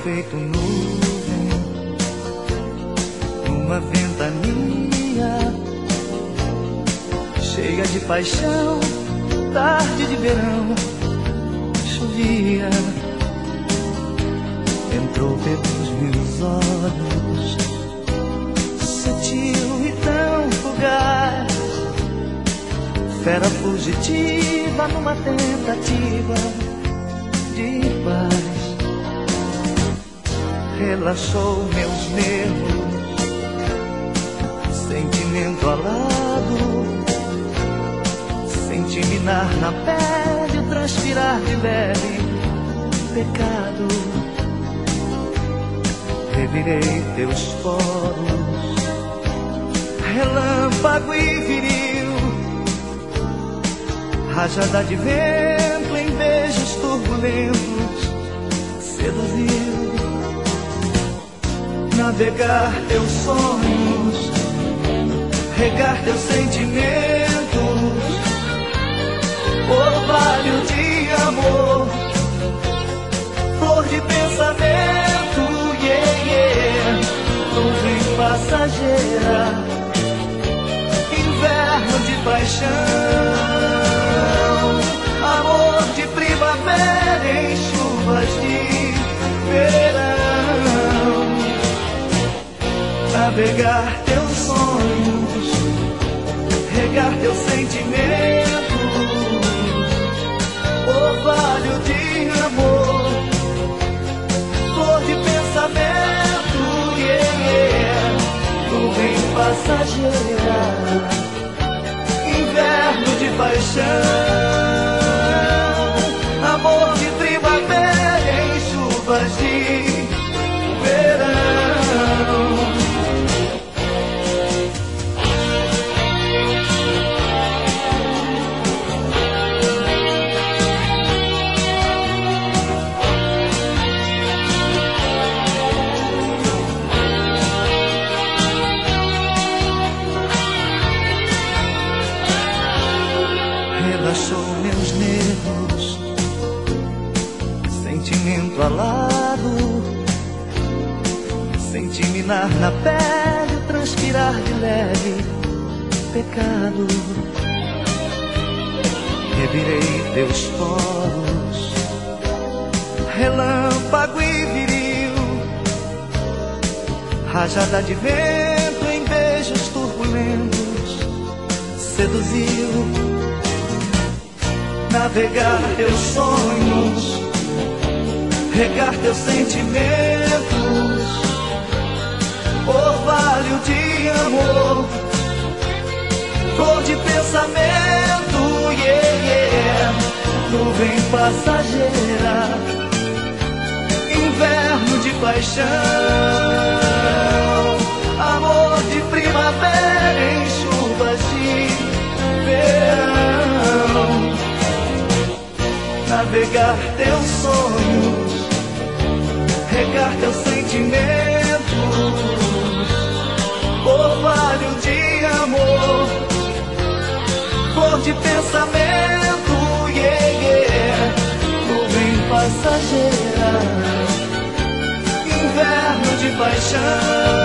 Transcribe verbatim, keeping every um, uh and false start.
feito nuvem numa ventania cheia de paixão. Tarde de verão, chovia, entrou pelos meus olhos, sutil e tão fugaz, fera fugitiva numa tentativa de paz. Relaxou meus nervos, sentimento alado, senti minar na pele o transpirar de leve pecado. Revirei teus poros, relâmpago e viril, rajada de vento em beijos turbulentos, seduziu. Navegar teus sonhos, regar teus sentimentos, orvalho de amor, flor de pensamento, yeah, yeah. Nuvem passageira, inverno de paixão, amor de primavera em chuvas de verão. Navegar teus sonhos, regar teus sentimentos, orvalho de amor, flor de pensamento, yeah, yeah. Nuvem passageira, inverno de paixão, amor de primavera em chuvas de verão. Relaxou meus nervos, sentimento alado, senti minar na pele o transpirar de leve pecado. Revirei teus poros, relâmpago e viril, rajada de vento em beijos turbulentos, seduziu. Navegar teus sonhos, regar teus sentimentos, orvalho de amor, flor de pensamento, yeah, yeah. Nuvem passageira, inverno de paixão, amor de primavera em chuvas de verão. Navegar teus sonhos, regar teus sentimentos, orvalho de amor, flor de pensamento, yeah, yeah. Nuvem passageira, inverno de paixão,